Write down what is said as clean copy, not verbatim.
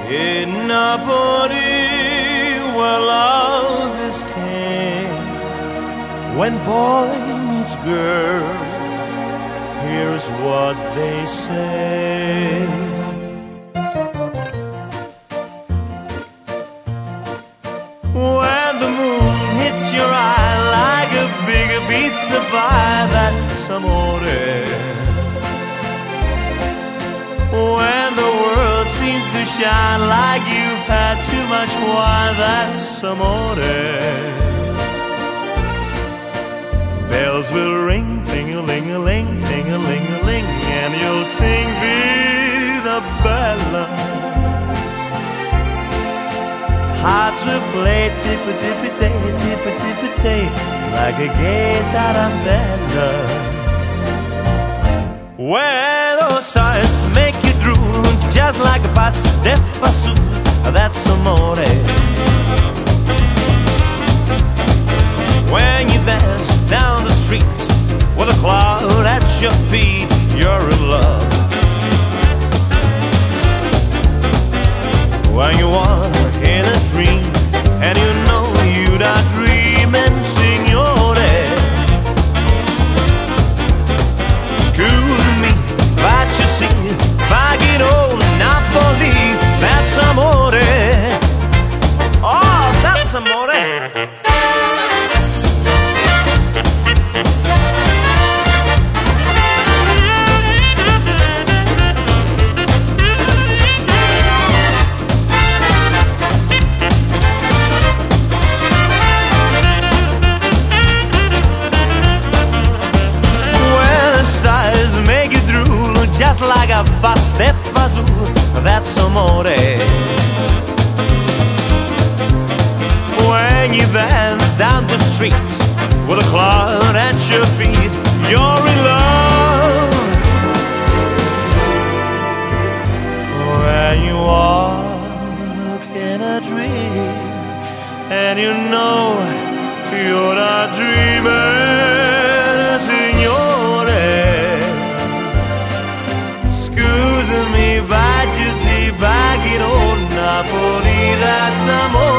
In Napoli, where love is king, when boy meets girl, here's what they say. When the moon hits your eye like a big pizza pie, that's amore. When the world seems to shine like you've had too much wine, that's amore. Bells will ring, ting-a-ling-a-ling, ting-a-ling-a-ling, and you'll sing Vida Bella. Hearts will play tippa-tippa-tay, tippa-tippa-tay, like a gay tarantella. When those stars make you drool, just like a pasta fasul, that's amore. When you dance down the street with a cloud at your feet, you're in love. When you walk in a dream and you know you're not dreaming, signore. Excuse me, but you see, Vagino Napoli, that's amore. Oh, that's amore. Just like a pasta fasul, that's amore. When you dance down the street with a cloud at your feet, you're in love. When you walk in a dream and you know you're not dreaming, signore. But you see, back in old Napoli, that's amore.